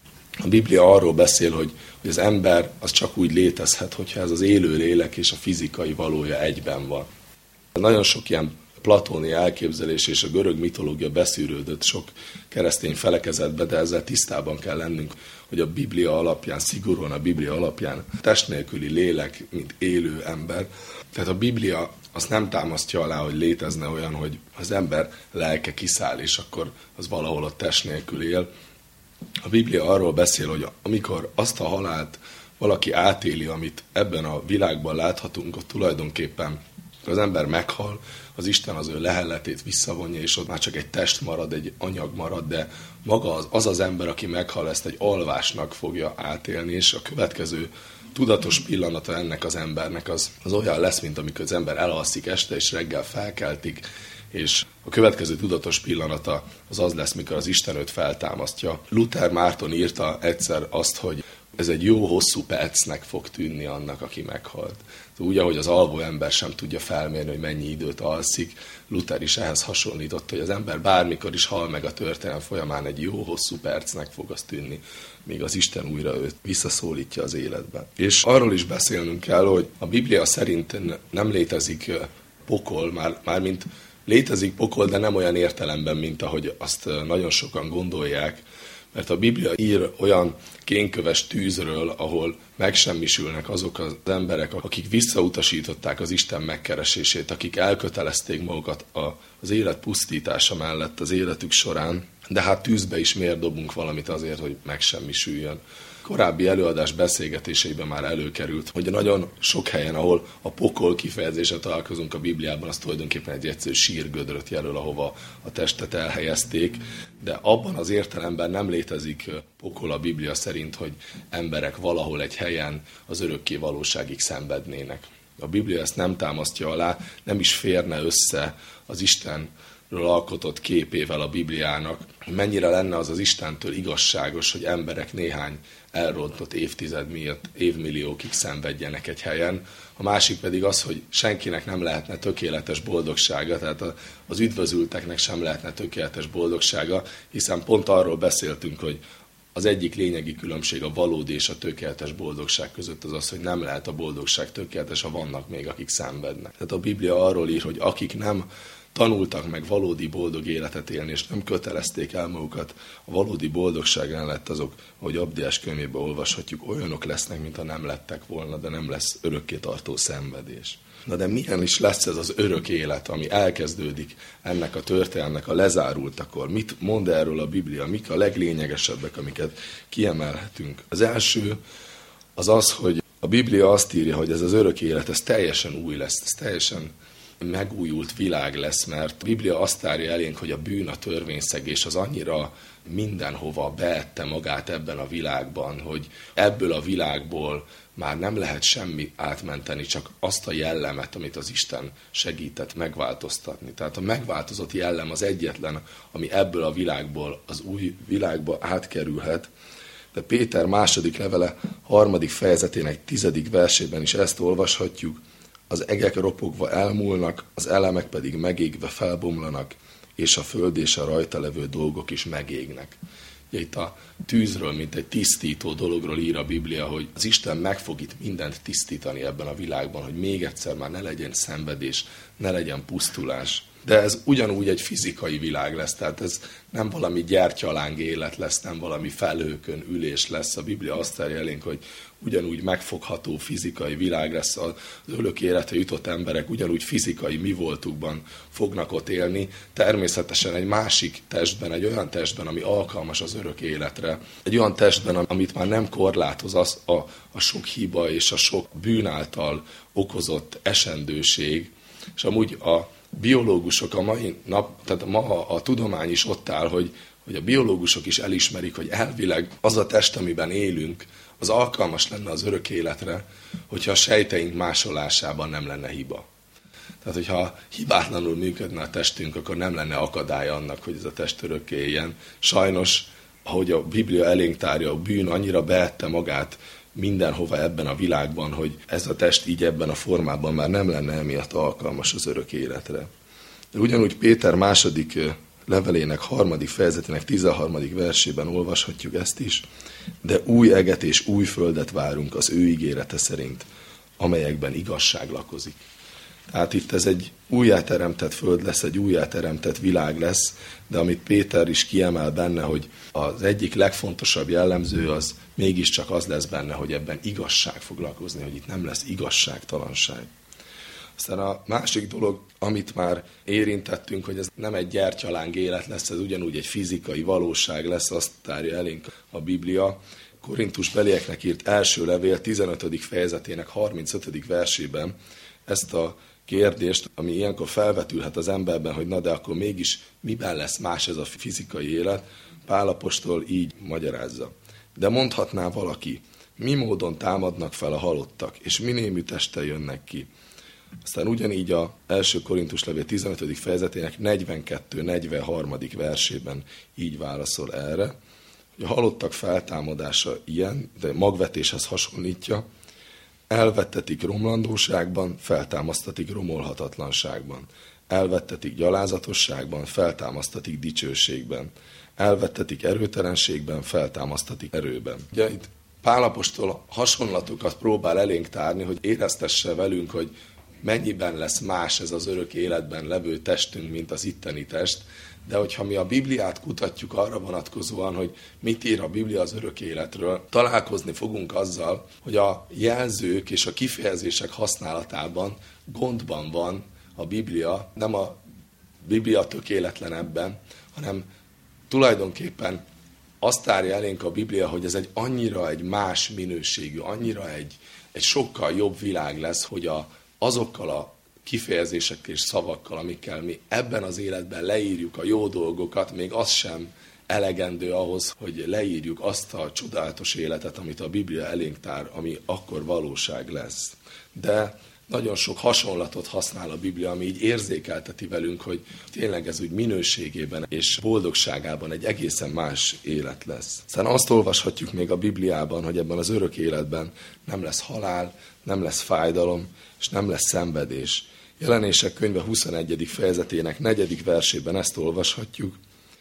A Biblia arról beszél, hogy az ember az csak úgy létezhet, hogyha ez az élő lélek és a fizikai valója egyben van. Nagyon sok ilyen platóni elképzelés és a görög mitológia beszűrődött sok keresztény felekezetbe, de ezzel tisztában kell lennünk, hogy a Biblia alapján, szigorúan a Biblia alapján test nélküli lélek, mint élő ember. Tehát a Biblia azt nem támasztja alá, hogy létezne olyan, hogy az ember lelke kiszáll, és akkor az valahol a test nélkül él. A Biblia arról beszél, hogy amikor azt a halált valaki átéli, amit ebben a világban láthatunk, ott tulajdonképpen az ember meghal, az Isten az ő lehelletét visszavonja, és ott már csak egy test marad, egy anyag marad, de maga az ember, aki meghal, ezt egy alvásnak fogja átélni, és a következő tudatos pillanata ennek az embernek az olyan lesz, mint amikor az ember elalszik este, és reggel felkeltik, és a következő tudatos pillanata az lesz, mikor az Isten őt feltámasztja. Luther Márton írta egyszer azt, hogy ez egy jó hosszú percnek fog tűnni annak, aki meghalt. Úgy, ahogy az alvó ember sem tudja felmérni, hogy mennyi időt alszik, Luther is ehhez hasonlított, hogy az ember bármikor is hal meg a történelem folyamán, egy jó hosszú percnek fog az tűnni, míg az Isten újra őt visszaszólítja az életbe. És arról is beszélnünk kell, hogy a Biblia szerint nem létezik pokol, mármint Létezik pokol, de nem olyan értelemben, mint ahogy azt nagyon sokan gondolják, mert a Biblia ír olyan kénköves tűzről, ahol megsemmisülnek azok az emberek, akik visszautasították az Isten megkeresését, akik elkötelezték magukat az élet pusztítása mellett az életük során, de hát tűzbe is miért dobunk valamit azért, hogy megsemmisüljön. Korábbi előadás beszélgetéseiben már előkerült, hogy nagyon sok helyen, ahol a pokol kifejezéssel találkozunk a Bibliában, az tulajdonképpen egy egyszerű sírgödröt jelöl, ahova a testet elhelyezték, de abban az értelemben nem létezik pokol a Biblia szerint, hogy emberek valahol egy helyen az örökké valóságig szenvednének. A Biblia ezt nem támasztja alá, nem is férne össze az Istenről alkotott képével a Bibliának. Mennyire lenne az Istentől igazságos, hogy emberek néhány elrontott évtized miatt évmilliókig szenvedjenek egy helyen. A másik pedig az, hogy senkinek nem lehetne tökéletes boldogsága, tehát az üdvözülteknek sem lehetne tökéletes boldogsága, hiszen pont arról beszéltünk, hogy az egyik lényegi különbség a valódi és a tökéletes boldogság között az, hogy nem lehet a boldogság tökéletes, ha vannak még, akik szenvednek. Tehát a Biblia arról ír, hogy akik nem tanultak meg valódi boldog életet élni, és nem kötelezték el magukat a valódi boldogság mellett, azok, hogy Abdiás könyvében olvashatjuk, olyanok lesznek, mintha nem lettek volna, de nem lesz örökké tartó szenvedés. Na de milyen is lesz ez az örök élet, ami elkezdődik ennek a történelmnek a lezárultakor? Mit mond erről a Biblia? Mik a leglényegesebbek, amiket kiemelhetünk? Az első az az, hogy a Biblia azt írja, hogy ez az örök élet, ez teljesen új lesz, ez teljesen megújult világ lesz, mert a Biblia azt árja elénk, hogy a bűn, a törvényszegés az annyira mindenhova beette magát ebben a világban, hogy ebből a világból már nem lehet semmi átmenteni, csak azt a jellemet, amit az Isten segített megváltoztatni. Tehát a megváltozott jellem az egyetlen, ami ebből a világból az új világba átkerülhet. De Péter második levele 3. fejezetének 10. versében is ezt olvashatjuk: az egek ropogva elmúlnak, az elemek pedig megégve felbomlanak, és a föld és a rajta levő dolgok is megégnek. Itt a tűzről, mint egy tisztító dologról ír a Biblia, hogy az Isten meg fog itt mindent tisztítani ebben a világban, hogy még egyszer már ne legyen szenvedés, ne legyen pusztulás. De ez ugyanúgy egy fizikai világ lesz, tehát ez nem valami gyertyaláng élet lesz, nem valami felhőkön ülés lesz. A Biblia azt árja elénk, hogy ugyanúgy megfogható fizikai világ lesz, az örök életre jutott emberek ugyanúgy fizikai mi voltukban fognak ott élni, természetesen egy másik testben, egy olyan testben, ami alkalmas az örök életre, egy olyan testben, amit már nem korlátoz az a sok hiba és a sok bűn által okozott esendőség, és amúgy a biológusok a mai nap, tehát ma a tudomány is ott áll, hogy a biológusok is elismerik, hogy elvileg az a test, amiben élünk, az alkalmas lenne az örök életre, hogyha a sejteink másolásában nem lenne hiba. Tehát, hogyha hibátlanul működne a testünk, akkor nem lenne akadály annak, hogy ez a test örökké éljen. Sajnos, ahogy a Biblia elénk tárja, a bűn annyira beette magát mindenhova ebben a világban, hogy ez a test így ebben a formában már nem lenne emiatt alkalmas az örök életre. De ugyanúgy Péter második levelének 3. fejezetének 13. versében olvashatjuk ezt is: de új eget és új földet várunk az ő ígérete szerint, amelyekben igazság lakozik. Tehát itt ez egy újjáteremtett föld lesz, egy újjáteremtett világ lesz, de amit Péter is kiemel benne, hogy az egyik legfontosabb jellemző az mégiscsak az lesz benne, hogy ebben igazság fog lakozni, hogy itt nem lesz igazságtalanság. Aztán a másik dolog, amit már érintettünk, hogy ez nem egy gyertyaláng élet lesz, ez ugyanúgy egy fizikai valóság lesz, azt tárja elénk a Biblia. Korintus belieknek írt első levél 15. fejezetének 35. versében ezt a kérdést, ami ilyenkor felvetülhet az emberben, hogy na de akkor mégis miben lesz más ez a fizikai élet, Pál apostol így magyarázza. De mondhatná valaki, mi módon támadnak fel a halottak, és mi némű testtel jönnek ki. Aztán ugyanígy a első Korintus levél 15. fejezetének 42-43. versében így válaszol erre, hogy a halottak feltámadása ilyen, de magvetéshez hasonlítja, elvettetik romlandóságban, feltámasztatik romolhatatlanságban. Elvettetik gyalázatosságban, feltámasztatik dicsőségben. Elvettetik erőtelenségben, feltámasztatik erőben. Ugye itt Pál apostol hasonlatokat próbál elénk tárni, hogy éreztesse velünk, hogy mennyiben lesz más ez az örök életben levő testünk, mint az itteni test, de hogyha mi a Bibliát kutatjuk arra vonatkozóan, hogy mit ír a Biblia az örök életről, találkozni fogunk azzal, hogy a jelzők és a kifejezések használatában gondban van a Biblia, nem a Biblia tökéletlen ebben, hanem tulajdonképpen azt tárja elénk a Biblia, hogy ez annyira egy más minőségű, annyira egy sokkal jobb világ lesz, hogy azokkal a kifejezésekkel és szavakkal, amikkel mi ebben az életben leírjuk a jó dolgokat, még az sem elegendő ahhoz, hogy leírjuk azt a csodálatos életet, amit a Biblia elénk tár, ami akkor valóság lesz. De nagyon sok hasonlatot használ a Biblia, ami így érzékelteti velünk, hogy tényleg ez úgy minőségében és boldogságában egy egészen más élet lesz. Aztán azt olvashatjuk még a Bibliában, hogy ebben az örök életben nem lesz halál, nem lesz fájdalom, és nem lesz szenvedés. Jelenések könyve 21. fejezetének 4. versében ezt olvashatjuk.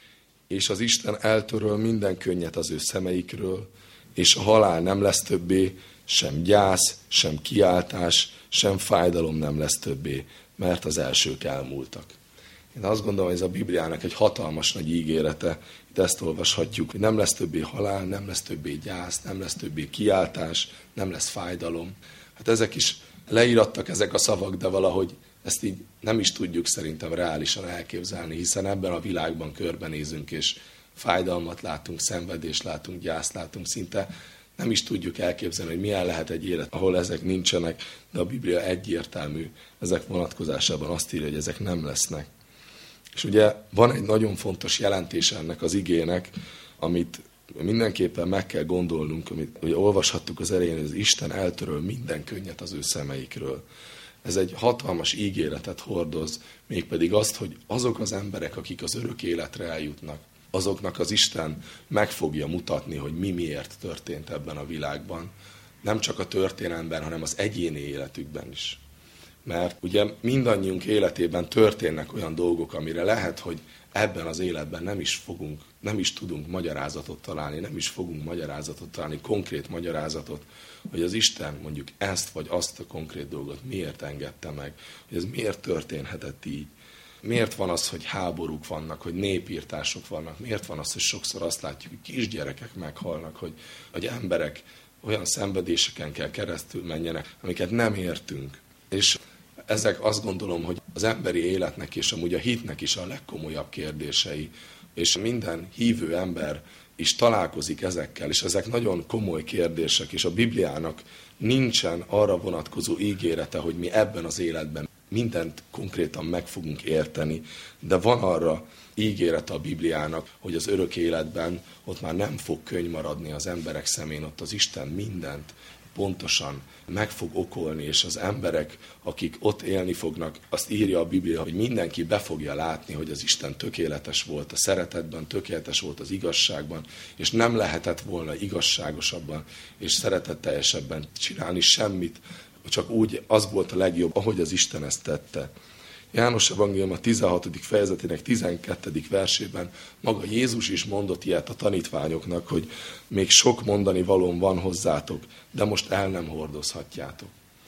És az Isten eltöröl minden könnyet az ő szemeikről, és a halál nem lesz többé, sem gyász, sem kiáltás, sem fájdalom nem lesz többé, mert az elsők elmúltak. Én azt gondolom, hogy ez a Bibliának egy hatalmas nagy ígérete. Itt ezt olvashatjuk, hogy nem lesz többé halál, nem lesz többé gyász, nem lesz többé kiáltás, nem lesz fájdalom. Hát ezek is leírattak ezek a szavak, de valahogy ezt így nem is tudjuk szerintem reálisan elképzelni, hiszen ebben a világban körbenézünk, és fájdalmat látunk, szenvedést látunk, gyászt látunk, szinte nem is tudjuk elképzelni, hogy milyen lehet egy élet, ahol ezek nincsenek, de a Biblia egyértelmű ezek vonatkozásában azt írja, hogy ezek nem lesznek. És ugye van egy nagyon fontos jelentése ennek az igének, amit mindenképpen meg kell gondolnunk, amit ugye olvashattuk az elején, hogy az Isten eltöröl minden könnyet az ő szemeikről. Ez egy hatalmas ígéretet hordoz, mégpedig azt, hogy azok az emberek, akik az örök életre eljutnak, azoknak az Isten meg fogja mutatni, hogy mi miért történt ebben a világban. Nem csak a történelemben, hanem az egyéni életükben is. Mert ugye mindannyiunk életében történnek olyan dolgok, amire lehet, hogy ebben az életben nem is tudunk magyarázatot találni, nem is fogunk magyarázatot találni, konkrét magyarázatot, hogy az Isten mondjuk ezt vagy azt a konkrét dolgot miért engedte meg, hogy ez miért történhetett így. Miért van az, hogy háborúk vannak, hogy népírtások vannak? Miért van az, hogy sokszor azt látjuk, hogy kisgyerekek meghalnak, hogy emberek olyan szenvedéseken kell keresztül menjenek, amiket nem értünk. És ezek azt gondolom, hogy az emberi életnek és amúgy a hitnek is a legkomolyabb kérdései. És minden hívő ember is találkozik ezekkel, és ezek nagyon komoly kérdések, és a Bibliának nincsen arra vonatkozó ígérete, hogy mi ebben az életben mindent konkrétan meg fogunk érteni, de van arra ígérete a Bibliának, hogy az örök életben ott már nem fog könny maradni az emberek szemén, ott az Isten mindent pontosan meg fog okolni, és az emberek, akik ott élni fognak, azt írja a Biblia, hogy mindenki be fogja látni, hogy az Isten tökéletes volt a szeretetben, tökéletes volt az igazságban, és nem lehetett volna igazságosabban és szeretetteljesebben csinálni semmit, csak úgy az volt a legjobb, ahogy az Isten ezt tette. János Evangélium a 16. fejezetének 12. versében maga Jézus is mondott ilyet a tanítványoknak, hogy még sok mondani valóm van hozzátok, de most el nem hordozhatjátok.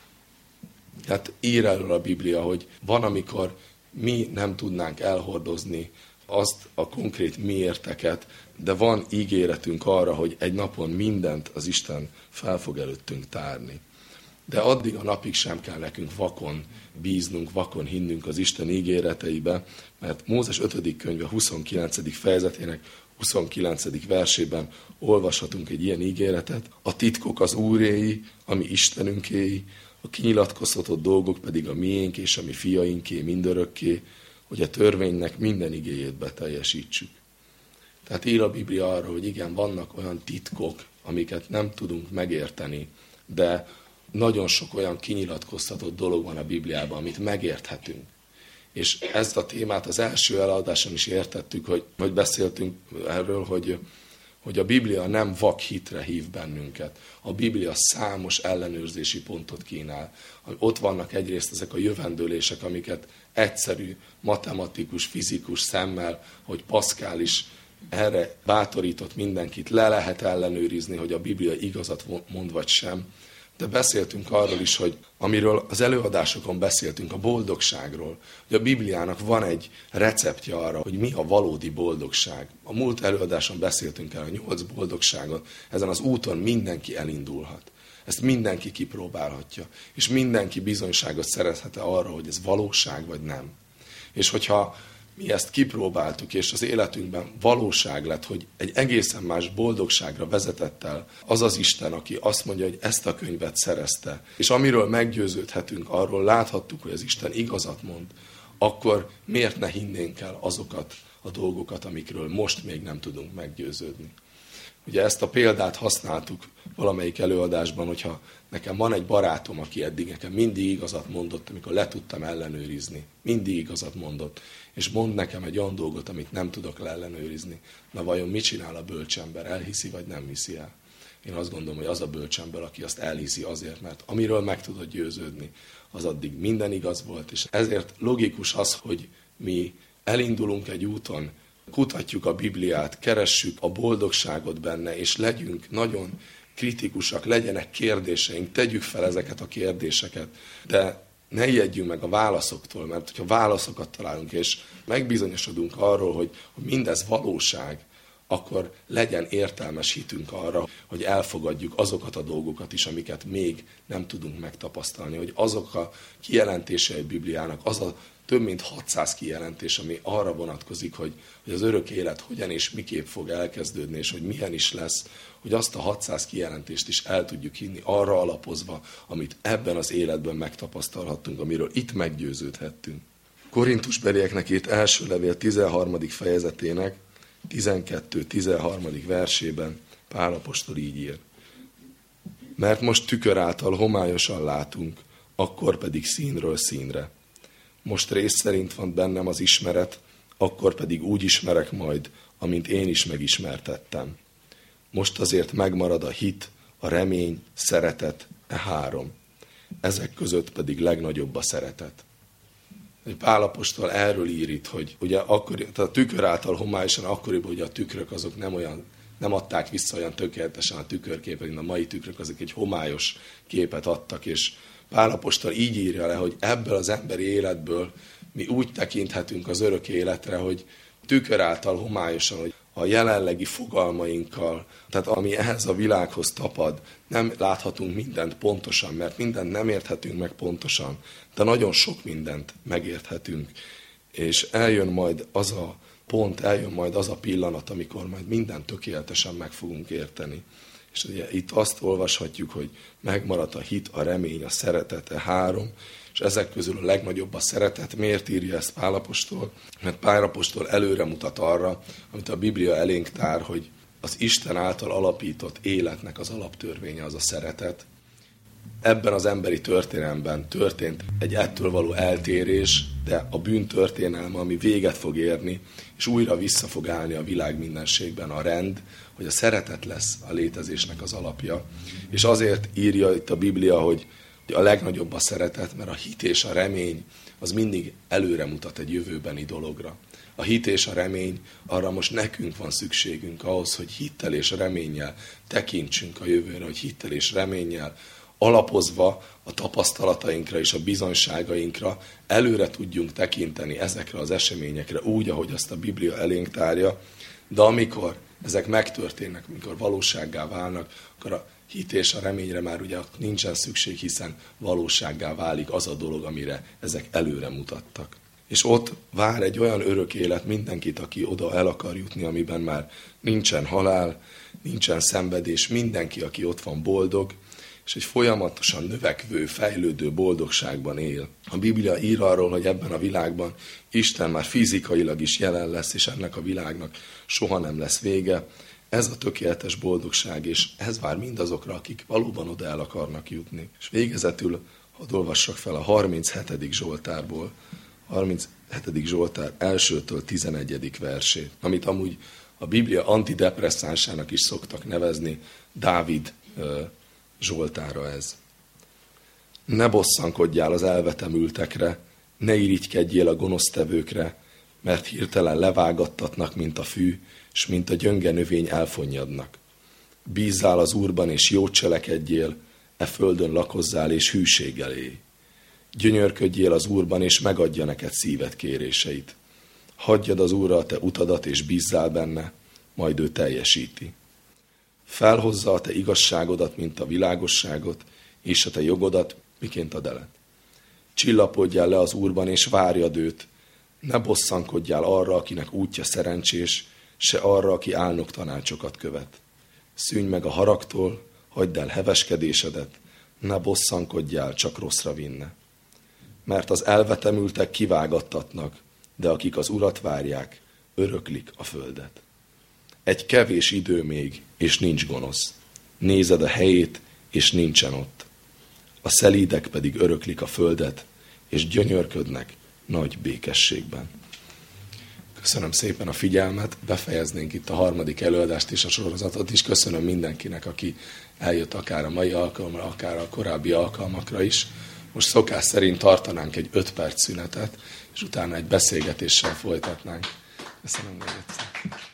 Tehát ír erről a Biblia, hogy van, amikor mi nem tudnánk elhordozni azt a konkrét miérteket, de van ígéretünk arra, hogy egy napon mindent az Isten fel fog előttünk tárni. De addig a napig sem kell nekünk vakon bíznunk, vakon hinnünk az Isten ígéreteibe, mert Mózes 5. könyve 29. fejezetének 29. versében olvashatunk egy ilyen ígéretet. A titkok az Úréi, a mi Istenünkéi, a kinyilatkoztatott dolgok pedig a miénk és a mi fiainké mindörökké, hogy a törvénynek minden igéjét beteljesítsük. Tehát ír a Biblia arra, hogy igen, vannak olyan titkok, amiket nem tudunk megérteni, de nagyon sok olyan kinyilatkoztatott dolog van a Bibliában, amit megérthetünk. És ezt a témát az első előadáson is értettük, hogy beszéltünk erről, hogy a Biblia nem vak hitre hív bennünket. A Biblia számos ellenőrzési pontot kínál. Ott vannak egyrészt ezek a jövendőlések, amiket egyszerű matematikus, fizikus szemmel, hogy Pascal is erre bátorított mindenkit, le lehet ellenőrizni, hogy a Biblia igazat mond vagy sem. De beszéltünk arról is, hogy amiről az előadásokon beszéltünk, a boldogságról, hogy a Bibliának van egy receptje arra, hogy mi a valódi boldogság. A múlt előadáson beszéltünk el a 8 boldogságot, ezen az úton mindenki elindulhat. Ezt mindenki kipróbálhatja, és mindenki bizonyságot szerezhet arra, hogy ez valóság vagy nem. És hogyha mi ezt kipróbáltuk, és az életünkben valóság lett, hogy egy egészen más boldogságra vezetett el az az Isten, aki azt mondja, hogy ezt a könyvet szerezte, és amiről meggyőződhetünk, arról láthattuk, hogy az Isten igazat mond, akkor miért ne hinnénk el azokat a dolgokat, amikről most még nem tudunk meggyőződni. Ugye ezt a példát használtuk valamelyik előadásban, hogyha nekem van egy barátom, aki eddig nekem mindig igazat mondott, amikor le tudtam ellenőrizni. Mindig igazat mondott. És mond nekem egy olyan dolgot, amit nem tudok leellenőrizni. Na vajon mit csinál a bölcsember? Elhiszi vagy nem hiszi el? Én azt gondolom, hogy az a bölcsember, aki azt elhiszi azért, mert amiről meg tudod győződni, az addig minden igaz volt. És ezért logikus az, hogy mi elindulunk egy úton, kutatjuk a Bibliát, keressük a boldogságot benne, és legyünk nagyon kritikusak, legyenek kérdéseink, tegyük fel ezeket a kérdéseket, de ne ijedjünk meg a válaszoktól, mert hogyha válaszokat találunk, és megbizonyosodunk arról, hogy mindez valóság, akkor legyen értelmes hitünk arra, hogy elfogadjuk azokat a dolgokat is, amiket még nem tudunk megtapasztalni, hogy azok a kijelentései a Bibliának, az a több mint 600 kijelentés, ami arra vonatkozik, hogy az örök élet hogyan és miképp fog elkezdődni, és hogy milyen is lesz, hogy azt a 600 kijelentést is el tudjuk hinni, arra alapozva, amit ebben az életben megtapasztalhattunk, amiről itt meggyőződhettünk. Korintusbelieknek írt első levél 13. fejezetének 12-13. versében Pál apostol így ír. Mert most tükör által homályosan látunk, akkor pedig színről színre. Most rész szerint van bennem az ismeret, akkor pedig úgy ismerek majd, amint én is megismertettem. Most azért megmarad a hit, a remény, szeretet, e 3. Ezek között pedig legnagyobb a szeretet. Pál apostol erről ír itt, hogy ugye tehát a tükör által homályosan akkoriban ugye a tükrök azok nem adták vissza olyan tökéletesen a tükörképet, mint a mai tükrök, azok egy homályos képet adtak, és Pál apostol így írja le, hogy ebből az emberi életből mi úgy tekinthetünk az örök életre, hogy tükör által homályosan, hogy a jelenlegi fogalmainkkal, tehát ami ehhez a világhoz tapad, nem láthatunk mindent pontosan, mert mindent nem érthetünk meg pontosan, de nagyon sok mindent megérthetünk. És eljön majd az a pont, eljön majd az a pillanat, amikor majd mindent tökéletesen meg fogunk érteni. És ugye itt azt olvashatjuk, hogy megmaradt a hit, a remény, a szeretet, a 3, és ezek közül a legnagyobb a szeretet. Miért írja ezt Pál apostol? Mert Pál apostol előre mutat arra, amit a Biblia elénk tár, hogy az Isten által alapított életnek az alaptörvénye az a szeretet. Ebben az emberi történelemben történt egy ettől való eltérés, de a bűntörténelme, ami véget fog érni, és újra vissza fog állni a világ mindenségben a rend, hogy a szeretet lesz a létezésnek az alapja. És azért írja itt a Biblia, hogy a legnagyobb a szeretet, mert a hit és a remény az mindig előre mutat egy jövőbeni dologra. A hit és a remény, arra most nekünk van szükségünk ahhoz, hogy hittel és reménnyel tekintsünk a jövőre, hogy hittel és reménnyel alapozva a tapasztalatainkra és a bizonyságainkra előre tudjunk tekinteni ezekre az eseményekre úgy, ahogy azt a Biblia elénk tárja, de amikor ezek megtörténnek, amikor valósággá válnak, akkor a hit és a reményre már ugye nincsen szükség, hiszen valósággá válik az a dolog, amire ezek előre mutattak. És ott vár egy olyan örök élet mindenkit, aki oda el akar jutni, amiben már nincsen halál, nincsen szenvedés, mindenki, aki ott van boldog, és egy folyamatosan növekvő, fejlődő boldogságban él. A Biblia ír arról, hogy ebben a világban Isten már fizikailag is jelen lesz, és ennek a világnak soha nem lesz vége. Ez a tökéletes boldogság, és ez vár mindazokra, akik valóban oda el akarnak jutni. És végezetül, hadd olvassak fel a 37. Zsoltárból, 37. Zsoltár 1-től 11. versét, amit amúgy a Biblia antidepresszánsának is szoktak nevezni, Dávid Zsoltára ez. Ne bosszankodjál az elvetemültekre, ne irigykedjél a gonosztevőkre, mert hirtelen levágattatnak, mint a fű, s mint a gyönge növény elfonnyadnak. Bízzál az Úrban, és jót cselekedjél, e földön lakozzál és hűséggel élj. Gyönyörködjél az Úrban, és megadja neked szíved kéréseit. Hagyjad az Úrra a te utadat, és bízzál benne, majd ő teljesíti. Felhozza a te igazságodat, mint a világosságot, és a te jogodat, miként a delet. Csillapodjál le az Úrban, és várjad őt. Ne bosszankodjál arra, akinek útja szerencsés, se arra, aki álnok tanácsokat követ. Szűnj meg a haragtól, hagyd el heveskedésedet, ne bosszankodjál, csak rosszra vinne. Mert az elvetemültek kivágattatnak, de akik az Urat várják, öröklik a földet. Egy kevés idő még, és nincs gonosz. Nézed a helyét, és nincsen ott. A szelídek pedig öröklik a földet, és gyönyörködnek nagy békességben. Köszönöm szépen a figyelmet, befejeznénk itt a harmadik előadást és a sorozatot is. Köszönöm mindenkinek, aki eljött akár a mai alkalomra, akár a korábbi alkalmakra is. Most szokás szerint tartanánk egy 5 perc szünetet, és utána egy beszélgetéssel folytatnánk. Köszönöm még egyszer.